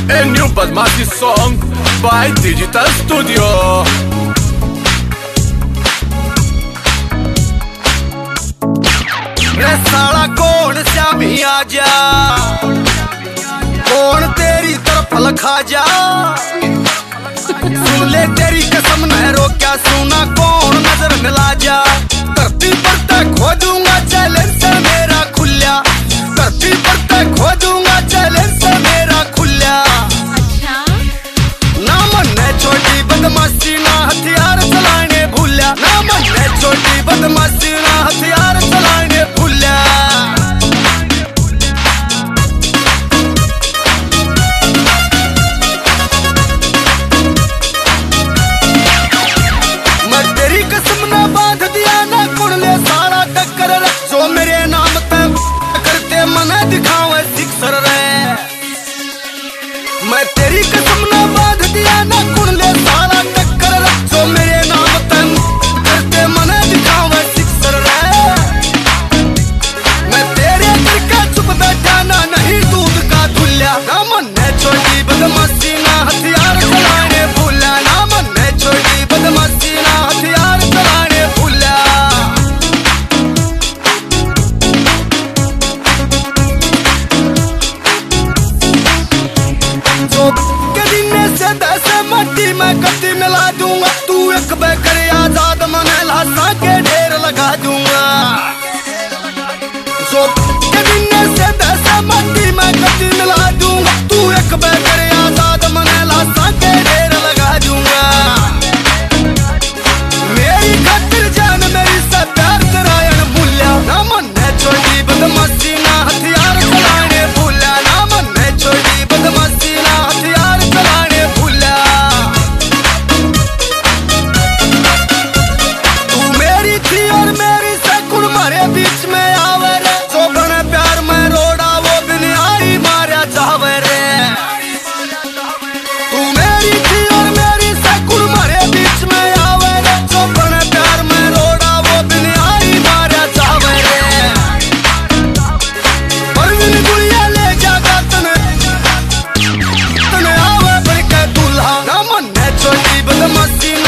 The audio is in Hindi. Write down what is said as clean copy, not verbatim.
A new Badmati song by Digital Studio. रे साला कौन श्यामी आजा, कौन तेरी तरफ लखा जा। सुन ले तेरी कसम न रोक्या, सुना कौन नजर मिला जा। धरती पर तक खो दूंगा चैलेंज से मेरा खुल्या, धरती पर तक खो दूंगा चैलेंज से मेरा खुल्या। ना मन ने छोटी बदमाशी ना हथियार चलाने भूल्या, ना मन ने छोटी बदमाशी ना हथियार चलाने भूल्या। मैं तेरी कसम ना बांध दिया ना कुण ले सारा टक्कर, जो मेरे नाम पे करते मना दिखावे सिक्सर रे। मैं तेरी कसम ना बांध दिया ना कुण ले सारा टक्कर, जो मेरे नाम पे करते मना दिखावे सिक्सर रे। मैं तेरे दिल का चुप बैठा ना नहीं दूध का धुल्या, ना मन ने छोटी बदमाशी ना हथियार चलाने भूला, ना मन ने छोटी बदमाशी ना हथियार चलाने भूला। जो के दिन से 10 मट्टी में कट्टी मिला दूंगा, तू एक बेकर आजाद मने लाशा के ढेर लगा दूंगा। जो के दिन से 10 मट्टी में कट्टी मिला दूंगा, तू एक बेकर आजाद मने लाशा के ढेर लगा दूंगा। मेरी खातिर जान मेरी से प्यार करायन भूल्या, ना मन ने छोटी बदमाशी ना हथियार चलाने भूल्या, ना मन ने छोटी बदमाशी ना हथियार चलाने भूल्या। तू मेरी थी और मेरी से कुण मारे बीच में आवे रे, जो बने प्यार में रोड़ा वो बिन आई मारा जावे रे। तू मेरी थी और मेरी से कुण मारे बीच में आवे रे, जो बने प्यार में रोड़ा वो बिन आई मारा जावे रे। परवीन गुड़िया ले जागा तने तने आवे बन के दूल्हा, ना मन ने छोटी बदमाशी